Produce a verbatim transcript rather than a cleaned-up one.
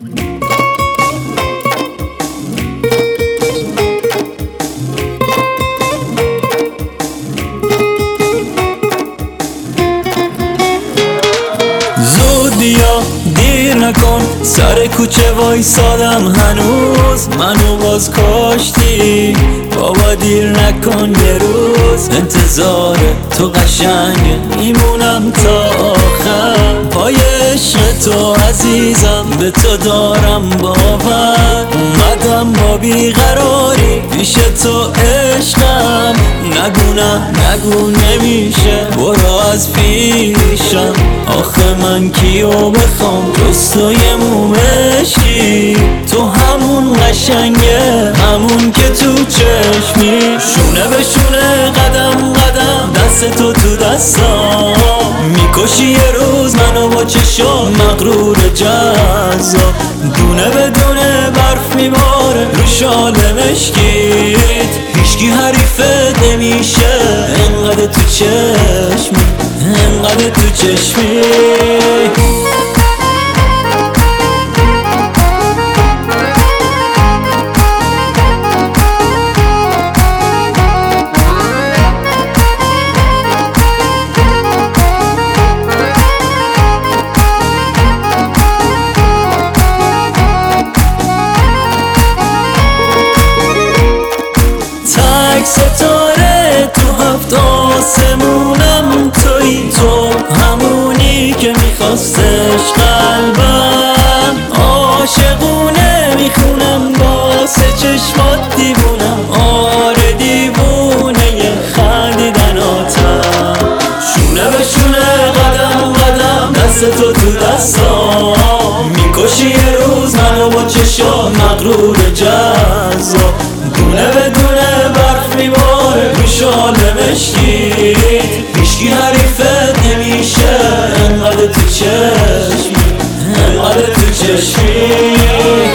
بیا دیر نکن، سر کوچه وایسادم هنوز، منو باز کاشتی بابا، دیر نکن یه روز، انتظار تو قشنگه میمونم تا آخر، پای عشق تو عزیزم به تو دارم باور، اومدم با بیقراری پیش تو عشقم، نگو نه نگو نمیشه برو از پیشم، آخه من کیو بخوام جز تو یه مومشی، تو همون قشنگه همون که تو چشمی، شونه به شونه قدم قدم دست تو تو دستام، میکشی یه روز منو با چشم مغرور جذاب، دونه به دونه برف میباره رو شال مشکیت، هیچکی حریفت نمیشه انقدر تو چشمی، انقدر تو چشمی. ستاره تو هفت آسمونم توی، تو همونی که میخواستش قلبم، عاشقونه میخونم واسه چشمات دیوونم، آره دیوونه ی خندیدناتم، شونه به شونه قدم قدم دست تو تو دستام، میکشی یه روز منو با چشم مغرور جذاب، دونه به دونه برف میباره رو شال مشکی، هیچکی حریفت نمیشه انقدر تو چشمی، انقدر تو چشمی.